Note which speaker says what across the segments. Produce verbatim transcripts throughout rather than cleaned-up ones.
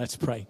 Speaker 1: Let's pray.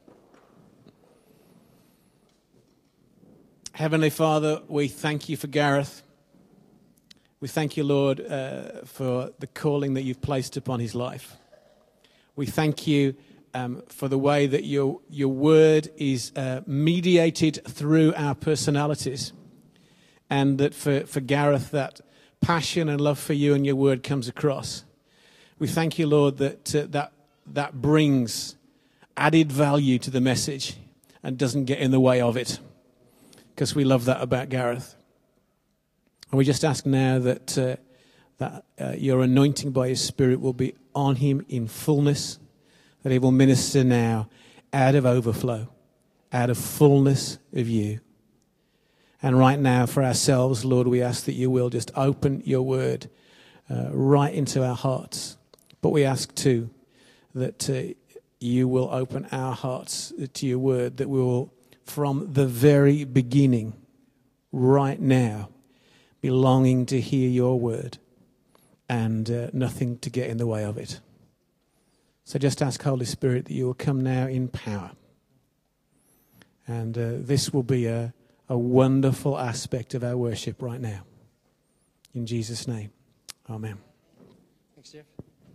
Speaker 1: Heavenly Father, we thank you for Gareth. We thank you, Lord, uh, for the calling that you've placed upon his life. We thank you um, for the way that your your word is uh, mediated through our personalities, and that for, for Gareth, that passion and love for you and your word comes across. We thank you, Lord, that uh, that that brings added value to the message and doesn't get in the way of it, because we love that about Gareth. And we just ask now that uh, that uh, your anointing by your Spirit will be on him in fullness, that he will minister now out of overflow, out of fullness of you. And right now for ourselves, Lord, we ask that you will just open your word uh, right into our hearts. But we ask too that uh, you will open our hearts to your word, that we will, from the very beginning, right now, be longing to hear your word and uh, nothing to get in the way of it. So just ask, Holy Spirit, that you will come now in power. And uh, this will be a, a wonderful aspect of our worship right now. In Jesus' name, amen.
Speaker 2: Thanks, Jeff.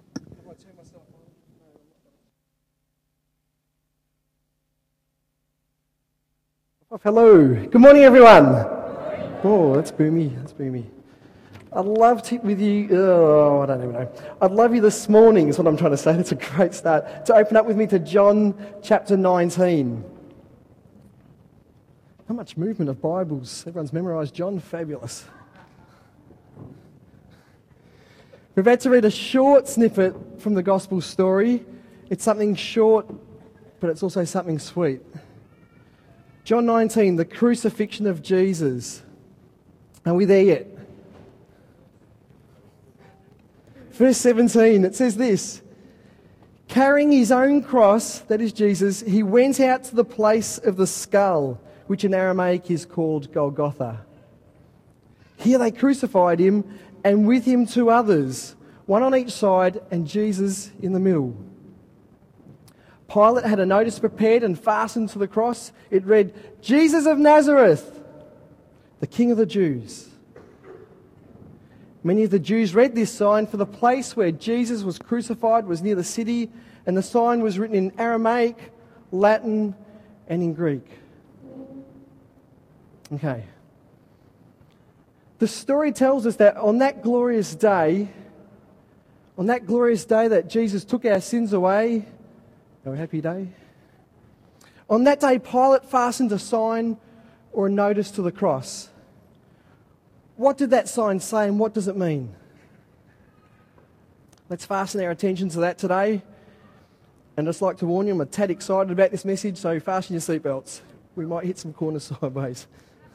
Speaker 2: Oh, hello. Good morning, everyone. Oh, that's boomy. That's boomy. I'd love to with you. Oh, I don't even know. I'd love you this morning, is what I'm trying to say. That's a great start. To open up with me to John chapter nineteen. How much movement of Bibles. Everyone's memorised John. Fabulous. We're about to read a short snippet from the gospel story. It's something short, but it's also something sweet. John nineteen, the crucifixion of Jesus. Are we there yet? Verse seventeen, it says this: carrying his own cross, that is Jesus, he went out to the place of the skull, which in Aramaic is called Golgotha. Here they crucified him, and with him two others, one on each side and Jesus in the middle. Pilate had a notice prepared and fastened to the cross. It read, "Jesus of Nazareth, the King of the Jews." Many of the Jews read this sign, for the place where Jesus was crucified was near the city, and the sign was written in Aramaic, Latin, and in Greek. Okay. The story tells us that on that glorious day, on that glorious day that Jesus took our sins away, our happy day, on that day Pilate fastened a sign or a notice to the cross. What did that sign say and what does it mean? Let's fasten our attention to that today. And I'd just like to warn you, I'm a tad excited about this message, so fasten your seatbelts. We might hit some corners sideways.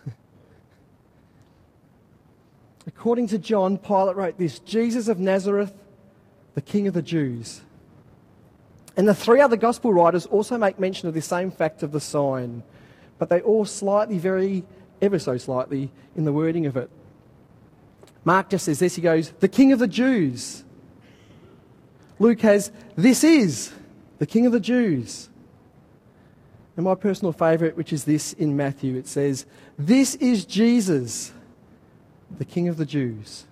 Speaker 2: According to John, Pilate wrote this: Jesus of Nazareth, the King of the Jews. And the three other gospel writers also make mention of the same fact of the sign, but they all slightly vary, ever so slightly, in the wording of it. Mark just says this, he goes, "the King of the Jews." Luke has, "this is the King of the Jews." And my personal favourite, which is this in Matthew, it says, "this is Jesus, the King of the Jews."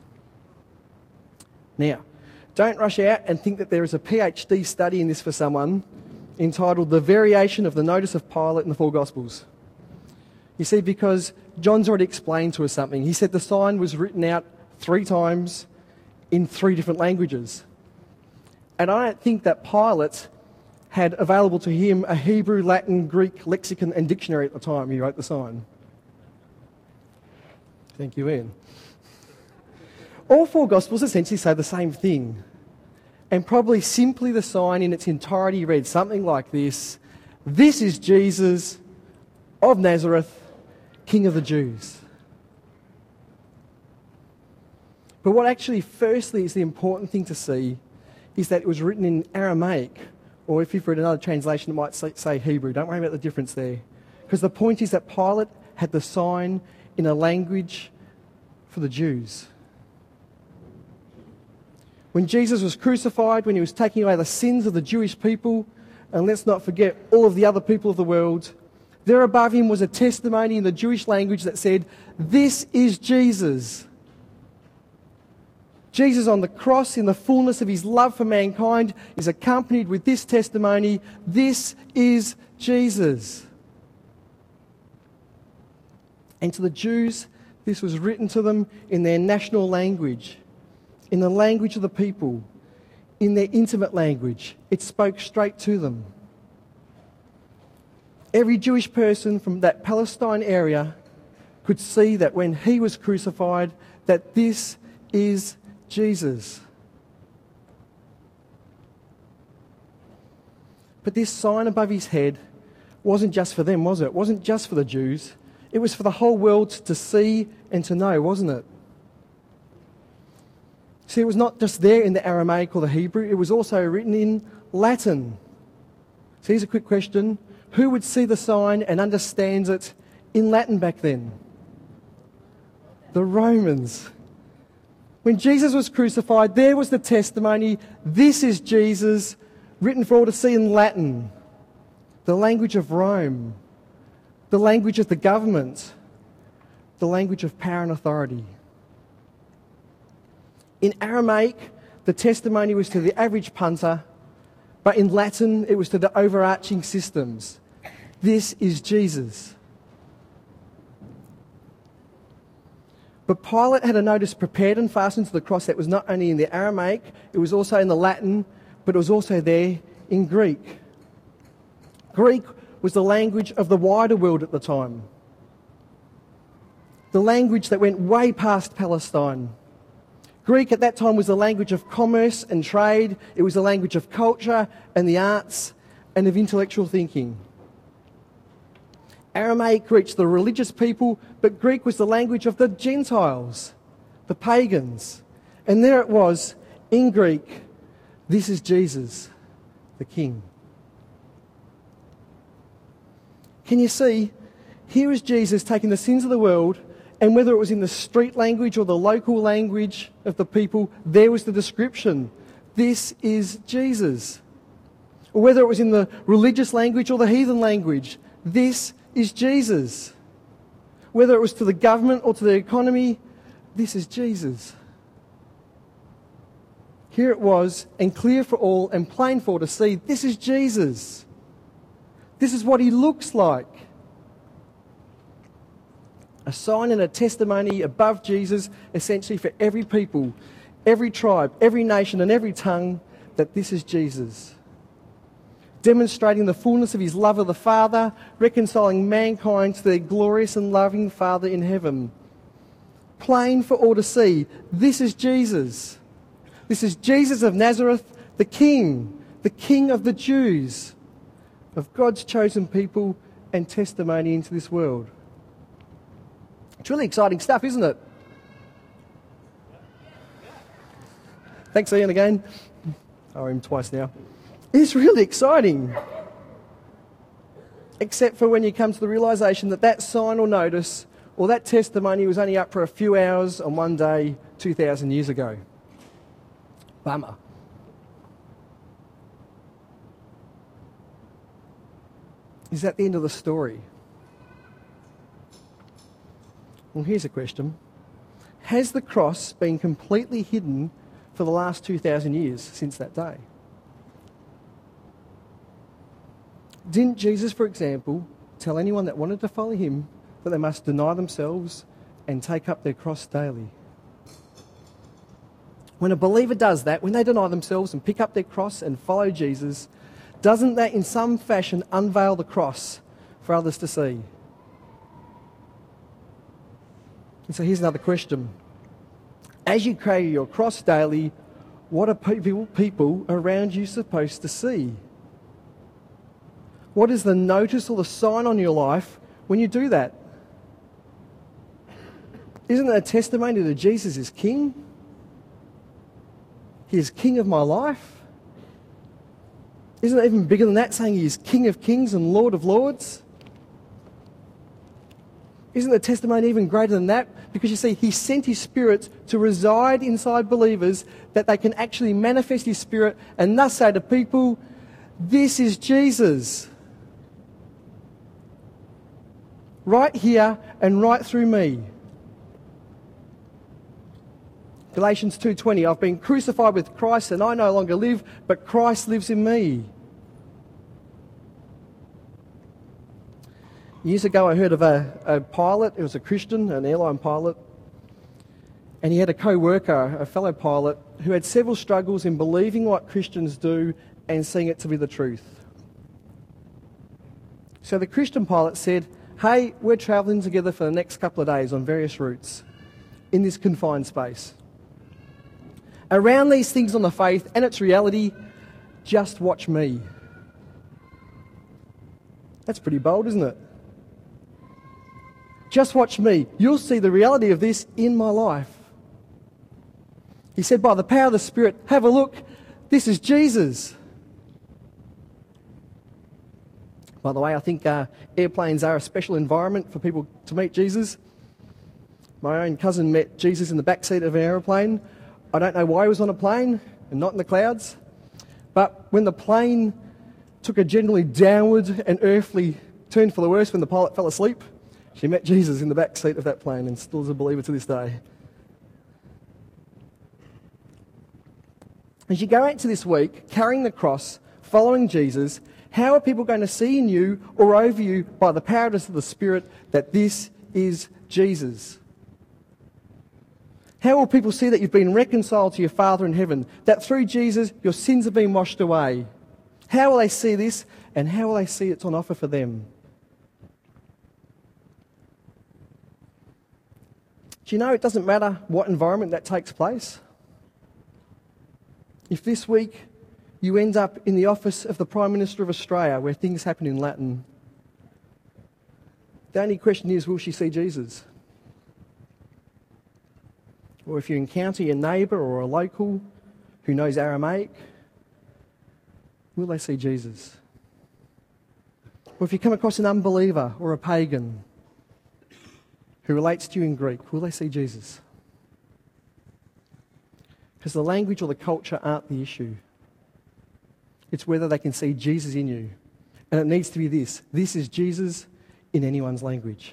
Speaker 2: Now, don't rush out and think that there is a PhD study in this for someone entitled "The Variation of the Notice of Pilate in the Four Gospels." You see, because John's already explained to us something. He said the sign was written out three times in three different languages. And I don't think that Pilate had available to him a Hebrew, Latin, Greek lexicon and dictionary at the time he wrote the sign. Thank you, Ian. All four Gospels essentially say the same thing. And probably simply the sign in its entirety read something like this: "This is Jesus of Nazareth, King of the Jews." But what actually firstly is the important thing to see is that it was written in Aramaic, or if you've read another translation it might say, say Hebrew. Don't worry about the difference there. Because the point is that Pilate had the sign in a language for the Jews. When Jesus was crucified, when he was taking away the sins of the Jewish people, and let's not forget all of the other people of the world. There above him was a testimony in the Jewish language that said, "This is Jesus." Jesus on the cross, in the fullness of his love for mankind, is accompanied with this testimony, "This is Jesus." And to the Jews, this was written to them in their national language, in the language of the people, in their intimate language. It spoke straight to them. Every Jewish person from that Palestine area could see that when he was crucified, that this is Jesus. But this sign above his head wasn't just for them, was it? It wasn't just for the Jews. It was for the whole world to see and to know, wasn't it? See, it was not just there in the Aramaic or the Hebrew, it was also written in Latin. So here's a quick question. Who would see the sign and understands it in Latin back then? The Romans. When Jesus was crucified, there was the testimony, "This is Jesus," written for all to see in Latin, the language of Rome, the language of the government, the language of power and authority. In Aramaic, the testimony was to the average punter, but in Latin, it was to the overarching systems. This is Jesus. But Pilate had a notice prepared and fastened to the cross that was not only in the Aramaic, it was also in the Latin, but it was also there in Greek. Greek was the language of the wider world at the time. The language that went way past Palestine. Greek at that time was the language of commerce and trade. It was the language of culture and the arts and of intellectual thinking. Aramaic reached the religious people, but Greek was the language of the Gentiles, the pagans. And there it was, in Greek, "This is Jesus, the King." Can you see? Here is Jesus taking the sins of the world, and whether it was in the street language or the local language of the people, there was the description. This is Jesus. Or whether it was in the religious language or the heathen language, this is Jesus. Whether it was to the government or to the economy, this is Jesus. Here it was, and clear for all and plain for all to see, this is Jesus. This is what he looks like. A sign and a testimony above Jesus, essentially for every people, every tribe, every nation and every tongue, that this is Jesus. Demonstrating the fullness of his love of the Father, reconciling mankind to their glorious and loving Father in heaven. Plain for all to see, this is Jesus. This is Jesus of Nazareth, the King, the King of the Jews, of God's chosen people and testimony into this world. It's really exciting stuff, isn't it? Thanks, Ian, again. I owe him twice now. It's really exciting. Except for when you come to the realisation that that sign or notice or that testimony was only up for a few hours on one day two thousand years ago. Bummer. Is that the end of the story? Well, here's a question. Has the cross been completely hidden for the last two thousand years since that day? Didn't Jesus, for example, tell anyone that wanted to follow him that they must deny themselves and take up their cross daily? When a believer does that, when they deny themselves and pick up their cross and follow Jesus, doesn't that in some fashion unveil the cross for others to see? And so here's another question. As you carry your cross daily, what are people, people around you supposed to see? What is the notice or the sign on your life when you do that? Isn't it a testimony that Jesus is King? He is King of my life? Isn't it even bigger than that, saying he is King of kings and Lord of lords? Isn't the testimony even greater than that? Because you see, he sent his Spirit to reside inside believers that they can actually manifest his Spirit and thus say to people, This is Jesus. Right here and right through me. Galatians two twenty, I've been crucified with Christ and I no longer live, but Christ lives in me. Years ago I heard of a, a pilot, it was a Christian, an airline pilot, and he had a co-worker, a fellow pilot, who had several struggles in believing what Christians do and seeing it to be the truth. So the Christian pilot said, hey, we're travelling together for the next couple of days on various routes in this confined space. Around these things on the faith and its reality, just watch me. That's pretty bold, isn't it? Just watch me. You'll see the reality of this in my life. He said, by the power of the Spirit, have a look. This is Jesus. By the way, I think uh, airplanes are a special environment for people to meet Jesus. My own cousin met Jesus in the backseat of an aeroplane. I don't know why he was on a plane and not in the clouds. But when the plane took a generally downward and earthly turn for the worse when the pilot fell asleep, she met Jesus in the backseat of that plane and still is a believer to this day. As you go into this week, carrying the cross, following Jesus, how are people going to see in you or over you by the power of the Spirit that this is Jesus? How will people see that you've been reconciled to your Father in heaven, that through Jesus your sins have been washed away? How will they see this, and how will they see it's on offer for them? Do you know it doesn't matter what environment that takes place? If this week you end up in the office of the Prime Minister of Australia where things happen in Latin, the only question is, will she see Jesus? Or if you encounter your neighbour or a local who knows Aramaic, will they see Jesus? Or if you come across an unbeliever or a pagan who relates to you in Greek, will they see Jesus? Because the language or the culture aren't the issue. It's whether they can see Jesus in you. And it needs to be this. This is Jesus in anyone's language.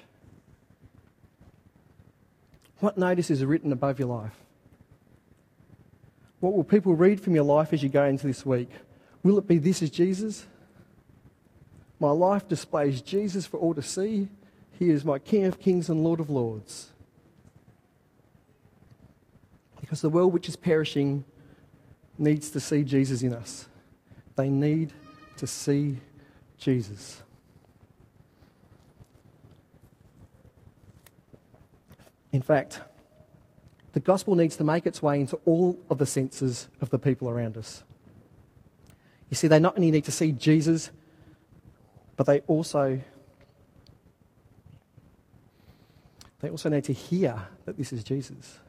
Speaker 2: What notice is written above your life? What will people read from your life as you go into this week? Will it be, this is Jesus? My life displays Jesus for all to see. He is my King of Kings and Lord of Lords. Because the world which is perishing needs to see Jesus in us. They need to see Jesus. In fact, the gospel needs to make its way into all of the senses of the people around us. You see, they not only need to see Jesus, but they also they also need to hear that this is Jesus.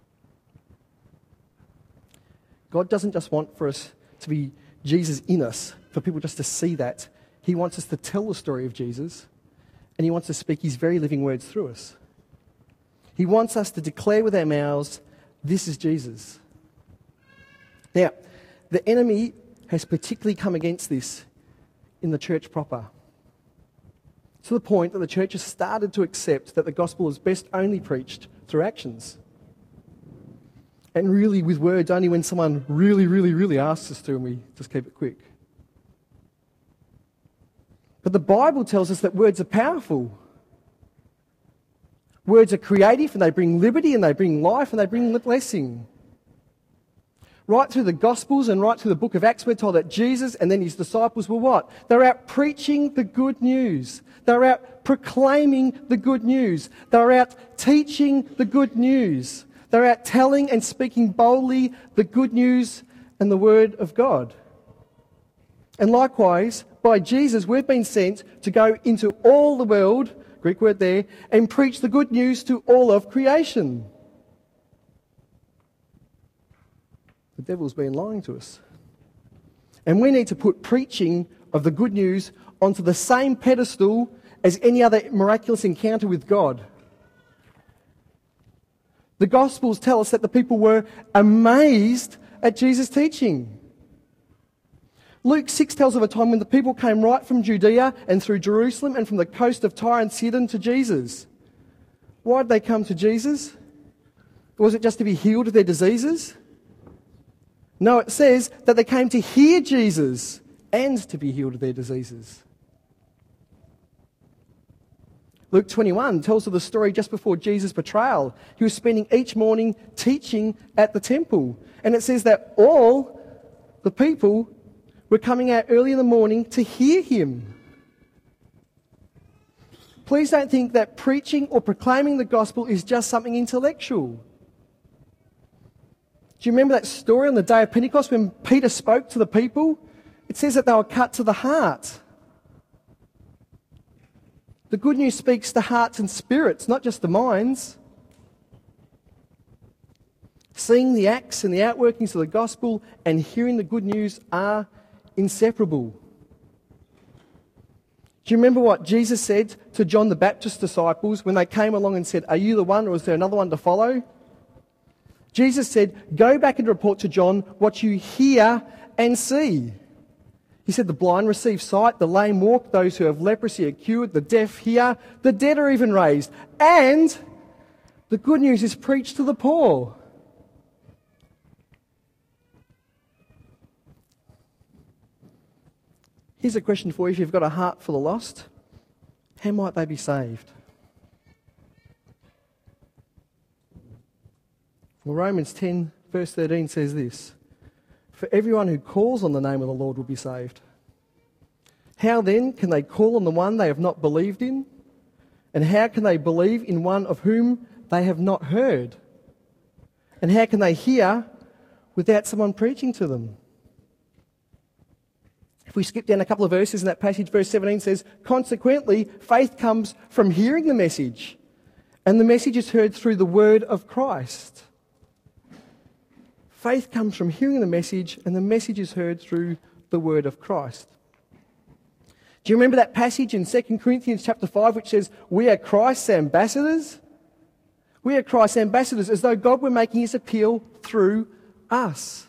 Speaker 2: God doesn't just want for us to be Jesus in us, for people just to see that. He wants us to tell the story of Jesus, and he wants to speak his very living words through us. He wants us to declare with our mouths, this is Jesus. Now, the enemy has particularly come against this in the church proper, to the point that the church has started to accept that the gospel is best only preached through actions. And really with words only when someone really, really, really asks us to, and we just keep it quick. But the Bible tells us that words are powerful. Words are creative, and they bring liberty, and they bring life, and they bring blessing. Right through the Gospels and right through the book of Acts, we're told that Jesus and then his disciples were what? They're out preaching the good news. They're out proclaiming the good news. They're out teaching the good news. They're out telling and speaking boldly the good news and the word of God. And likewise, by Jesus, we've been sent to go into all the world, Greek word there, and preach the good news to all of creation. The devil's been lying to us. And we need to put preaching of the good news onto the same pedestal as any other miraculous encounter with God. The Gospels tell us that the people were amazed at Jesus' teaching. Luke six tells of a time when the people came right from Judea and through Jerusalem and from the coast of Tyre and Sidon to Jesus. Why did they come to Jesus? Was it just to be healed of their diseases? No, it says that they came to hear Jesus and to be healed of their diseases. Luke twenty-one tells of the story just before Jesus' betrayal. He was spending each morning teaching at the temple. And it says that all the people were coming out early in the morning to hear him. Please don't think that preaching or proclaiming the gospel is just something intellectual. Do you remember that story on the day of Pentecost when Peter spoke to the people? It says that they were cut to the heart. The good news speaks to hearts and spirits, not just the minds. Seeing the acts and the outworkings of the gospel and hearing the good news are inseparable. Do you remember what Jesus said to John the Baptist's disciples when they came along and said, "Are you the one, or is there another one to follow?" Jesus said, "Go back and report to John what you hear and see." He said the blind receive sight, the lame walk, those who have leprosy are cured, the deaf hear, the dead are even raised. And the good news is preached to the poor. Here's a question for you. If you've got a heart for the lost, how might they be saved? Well, Romans ten, verse thirteen says this: "For everyone who calls on the name of the Lord will be saved. How then can they call on the one they have not believed in? And how can they believe in one of whom they have not heard? And how can they hear without someone preaching to them?" If we skip down a couple of verses in that passage, verse seventeen says, "Consequently, faith comes from hearing the message, and the message is heard through the word of Christ." Faith comes from hearing the message, and the message is heard through the word of Christ. Do you remember that passage in Second Corinthians chapter five which says, "We are Christ's ambassadors"? We are Christ's ambassadors, as though God were making his appeal through us.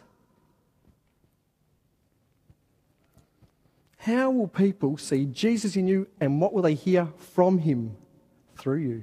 Speaker 2: How will people see Jesus in you, and what will they hear from him through you?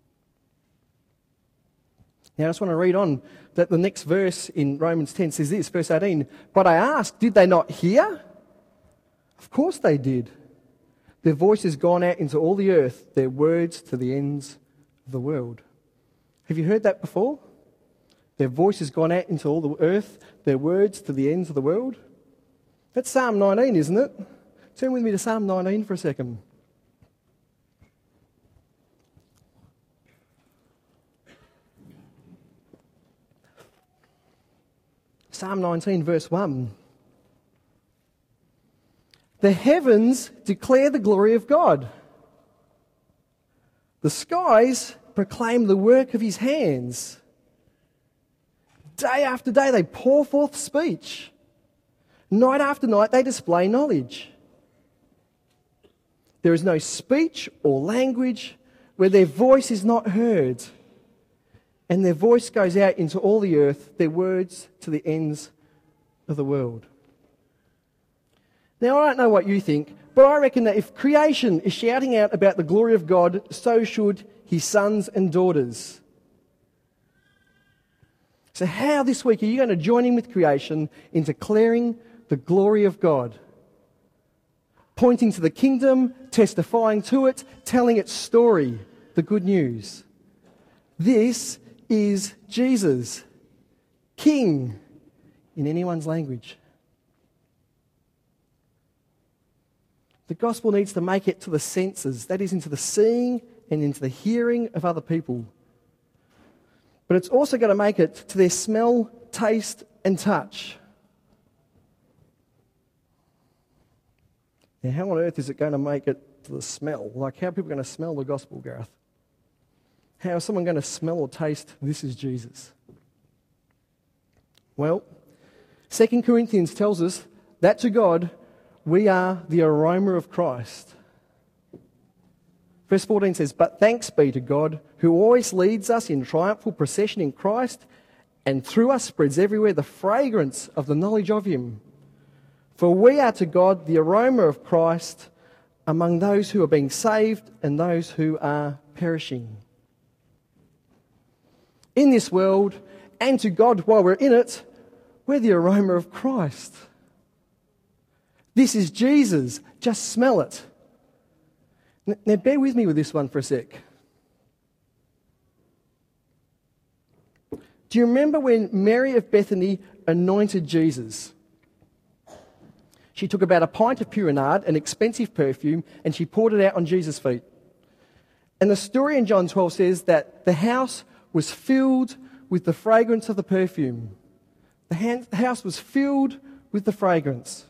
Speaker 2: Now, I just want to read on that the next verse in Romans ten says this, verse eighteen, "But I ask, did they not hear? Of course they did. Their voice has gone out into all the earth, their words to the ends of the world." Have you heard that before? Their voice has gone out into all the earth, their words to the ends of the world. That's Psalm nineteen, isn't it? Turn with me to Psalm nineteen for a second. Psalm nineteen, verse one. "The heavens declare the glory of God. The skies proclaim the work of his hands. Day after day they pour forth speech. Night after night they display knowledge. There is no speech or language where their voice is not heard. And their voice goes out into all the earth, their words to the ends of the world." Now, I don't know what you think, but I reckon that if creation is shouting out about the glory of God, so should his sons and daughters. So how this week are you going to join in with creation in declaring the glory of God? Pointing to the kingdom, testifying to it, telling its story, the good news. This is Jesus, King, in anyone's language. The gospel needs to make it to the senses, that is, into the seeing and into the hearing of other people. But it's also got to make it to their smell, taste, and touch. Now, how on earth is it going to make it to the smell? Like, how are people going to smell the gospel, Gareth? How is someone going to smell or taste, this is Jesus? Well, Second Corinthians tells us that to God, we are the aroma of Christ. Verse fourteen says, "But thanks be to God, who always leads us in triumphal procession in Christ, and through us spreads everywhere the fragrance of the knowledge of him. For we are to God the aroma of Christ among those who are being saved and those who are perishing. In this world, and to God while we're in it, we're the aroma of Christ. This is Jesus. Just smell it. Now bear with me with this one for a sec. Do you remember when Mary of Bethany anointed Jesus? She took about a pint of pure nard, an expensive perfume, and she poured it out on Jesus' feet. And the story in John twelve says that the house was filled with the fragrance of the perfume. The house was filled with the fragrance.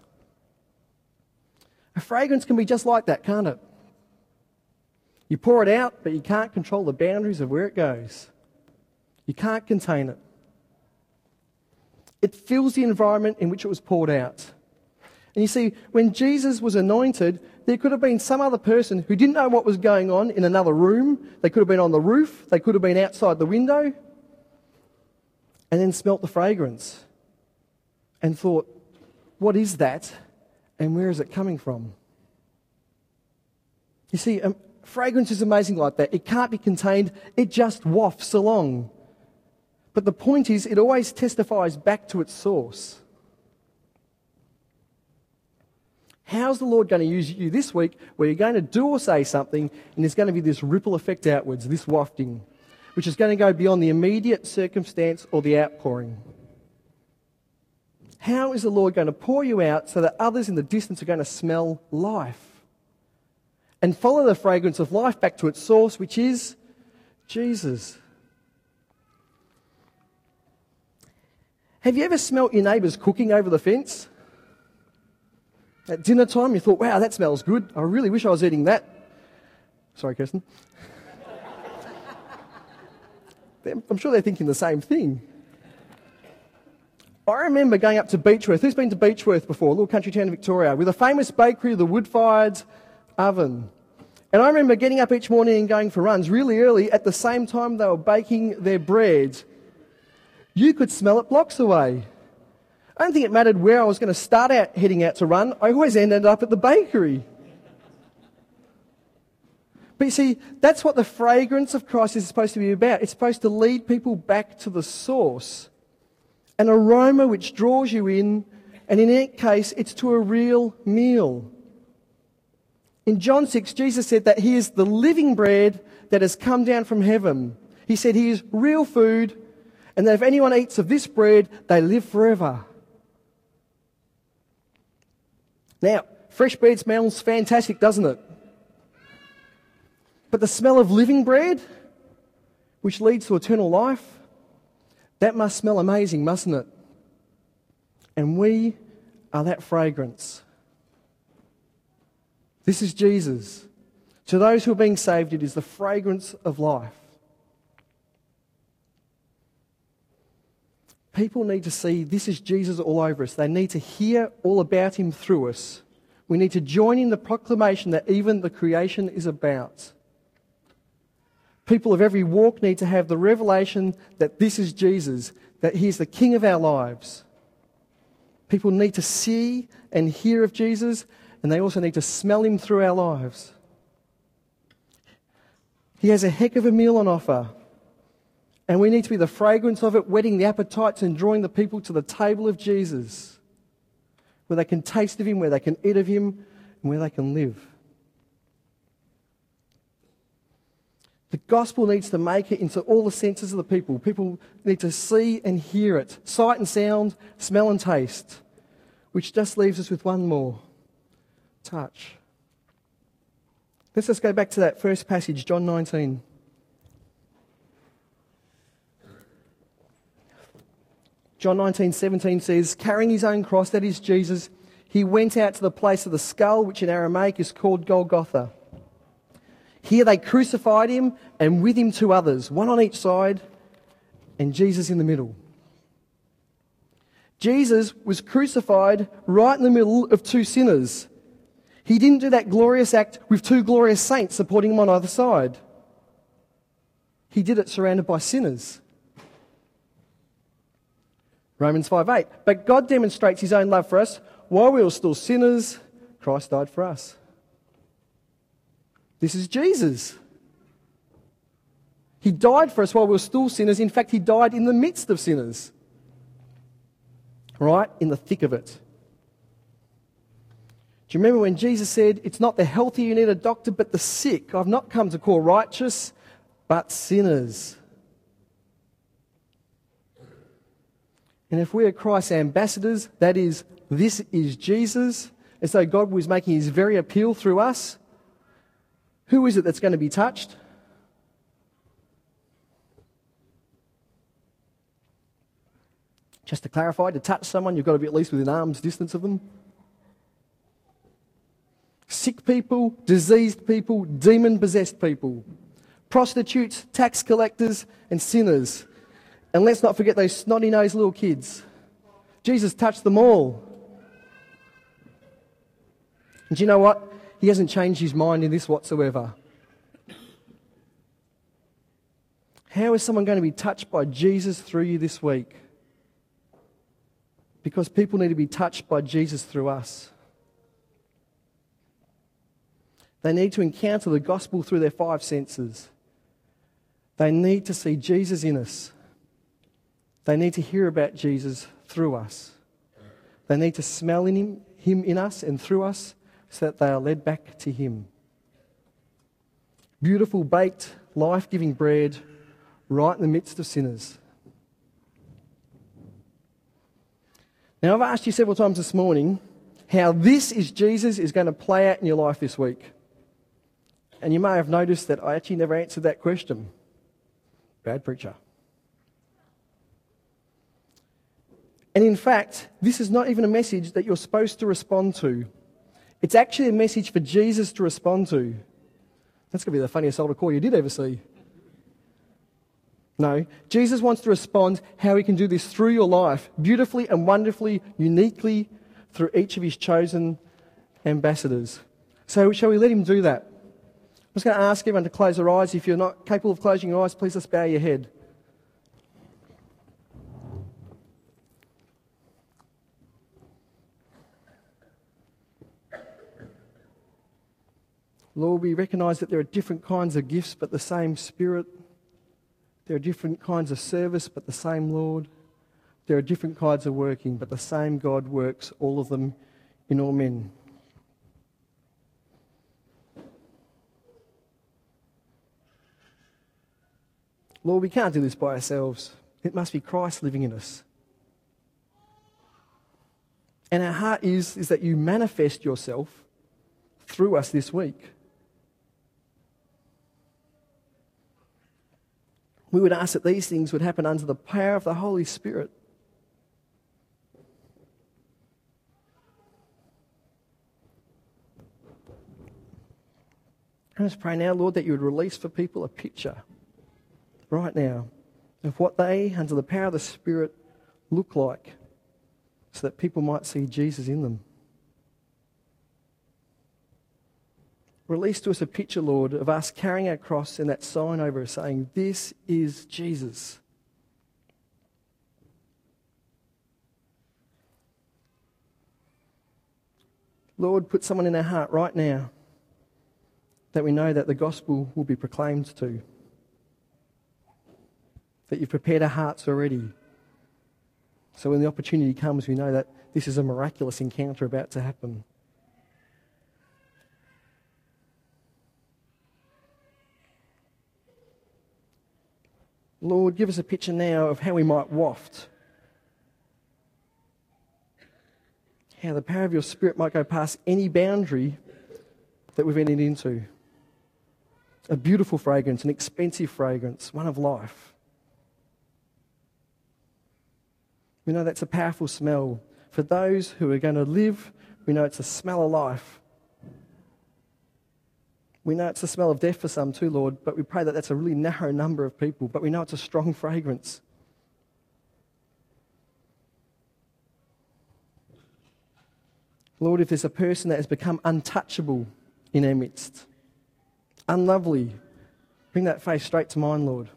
Speaker 2: A fragrance can be just like that, can't it? You pour it out, but you can't control the boundaries of where it goes. You can't contain it. It fills the environment in which it was poured out. And you see, when Jesus was anointed, there could have been some other person who didn't know what was going on in another room. They could have been on the roof. They could have been outside the window. And then smelt the fragrance and thought, what is that? And where is it coming from? You see, um, fragrance is amazing like that. It can't be contained. It just wafts along. But the point is, it always testifies back to its source. How's the Lord going to use you this week where you're going to do or say something and there's going to be this ripple effect outwards, this wafting, which is going to go beyond the immediate circumstance or the outpouring? How is the Lord going to pour you out so that others in the distance are going to smell life and follow the fragrance of life back to its source, which is Jesus? Have you ever smelt your neighbours cooking over the fence? At dinner time, you thought, wow, that smells good. I really wish I was eating that. Sorry, Kirsten. I'm sure they're thinking the same thing. I remember going up to Beechworth. Who's been to Beechworth before? A little country town in Victoria, with a famous bakery, the wood-fired oven. And I remember getting up each morning and going for runs really early at the same time they were baking their bread. You could smell it blocks away. I don't think it mattered where I was going to start out heading out to run. I always ended up at the bakery. But you see, that's what the fragrance of Christ is supposed to be about. It's supposed to lead people back to the source. An aroma which draws you in, and in any case, it's to a real meal. In John six, Jesus said that he is the living bread that has come down from heaven. He said he is real food, and that if anyone eats of this bread, they live forever. Now, fresh bread smells fantastic, doesn't it? But the smell of living bread, which leads to eternal life, that must smell amazing, mustn't it? And we are that fragrance. This is Jesus. To those who are being saved, it is the fragrance of life. People need to see this is Jesus all over us. They need to hear all about him through us. We need to join in the proclamation that even the creation is about. People of every walk need to have the revelation that this is Jesus, that he is the King of our lives. People need to see and hear of Jesus, and they also need to smell him through our lives. He has a heck of a meal on offer. And we need to be the fragrance of it, whetting the appetites and drawing the people to the table of Jesus, where they can taste of him, where they can eat of him, and where they can live. The gospel needs to make it into all the senses of the people. People need to see and hear it. Sight and sound, smell and taste. Which just leaves us with one more. Touch. Let's just go back to that first passage, John nineteen. John nineteen seventeen says, carrying his own cross, that is Jesus, he went out to the place of the skull, which in Aramaic is called Golgotha. Here they crucified him, and with him two others, one on each side, and Jesus in the middle. Jesus was crucified right in the middle of two sinners. He didn't do that glorious act with two glorious saints supporting him on either side. He did it surrounded by sinners. Romans five eight. But God demonstrates his own love for us. while we were still sinners, Christ died for us. This is Jesus. He died for us while we were still sinners. In fact, he died in the midst of sinners. Right? In the thick of it. Do you remember when Jesus said, it's not the healthy who need a doctor, but the sick? I've not come to call righteous, but sinners. And if we are Christ's ambassadors, that is, this is Jesus, as though God was making his very appeal through us, who is it that's going to be touched? Just to clarify, to touch someone, you've got to be at least within arm's distance of them. Sick people, diseased people, demon-possessed people, prostitutes, tax collectors, and sinners. And let's not forget those snotty-nosed little kids. Jesus touched them all. And do you know what? He hasn't changed his mind in this whatsoever. How is someone going to be touched by Jesus through you this week? Because people need to be touched by Jesus through us. They need to encounter the gospel through their five senses. They need to see Jesus in us. They need to hear about Jesus through us. They need to smell in him, him in us and through us so that they are led back to him. Beautiful, baked, life-giving bread right in the midst of sinners. Now, I've asked you several times this morning how this is Jesus is going to play out in your life this week. And you may have noticed that I actually never answered that question. Bad preacher. And in fact, this is not even a message that you're supposed to respond to. It's actually a message for Jesus to respond to. That's going to be the funniest altar call you did ever see. No, Jesus wants to respond how he can do this through your life, beautifully and wonderfully, uniquely, through each of his chosen ambassadors. So shall we let him do that? I'm just going to ask everyone to close their eyes. If you're not capable of closing your eyes, please just bow your head. Lord, we recognise that there are different kinds of gifts, but the same Spirit. There are different kinds of service, but the same Lord. There are different kinds of working, but the same God works all of them in all men. Lord, we can't do this by ourselves. It must be Christ living in us. And our heart is, is that you manifest yourself through us this week. We would ask that these things would happen under the power of the Holy Spirit. I just pray now, Lord, that you would release for people a picture right now of what they, under the power of the Spirit, look like so that people might see Jesus in them. Release to us a picture, Lord, of us carrying our cross and that sign over us saying, this is Jesus. Lord, put someone in our heart right now that we know that the gospel will be proclaimed to. That you've prepared our hearts already. So when the opportunity comes, we know that this is a miraculous encounter about to happen. Lord, give us a picture now of how we might waft. How the power of your Spirit might go past any boundary that we've entered into. A beautiful fragrance, an expensive fragrance, one of life. We know that's a powerful smell. For those who are going to live, we know it's a smell of life. We know it's the smell of death for some too, Lord, but we pray that that's a really narrow number of people, but we know it's a strong fragrance. Lord, if there's a person that has become untouchable in our midst, unlovely, bring that face straight to mind, Lord.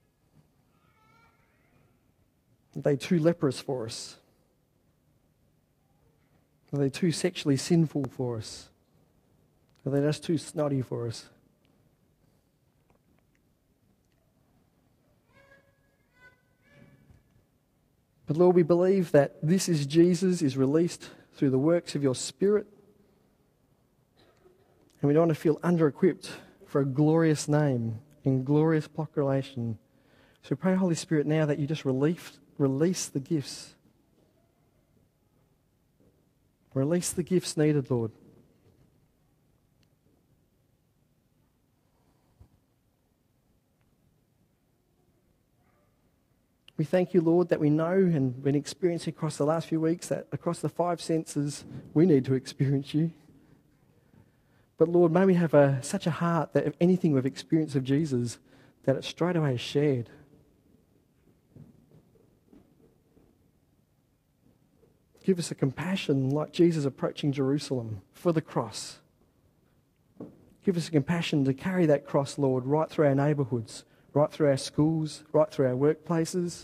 Speaker 2: Are they too leprous for us? Are they too sexually sinful for us? Are they just too snotty for us? But Lord, we believe that this is Jesus is released through the works of your Spirit. And we don't want to feel under-equipped for a glorious name and glorious proclamation. So we pray, Holy Spirit, now that you just release, release the gifts. Release the gifts needed, Lord. We thank you, Lord, that we know and been experiencing across the last few weeks that across the five senses we need to experience you. But Lord, may we have a, such a heart that if anything we've experienced of Jesus, that it straight away is shared. Give us a compassion like Jesus approaching Jerusalem for the cross. Give us a compassion to carry that cross, Lord, right through our neighbourhoods, right through our schools, right through our workplaces,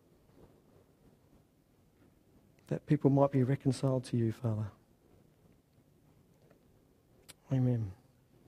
Speaker 2: that people might be reconciled to you, Father. Amen.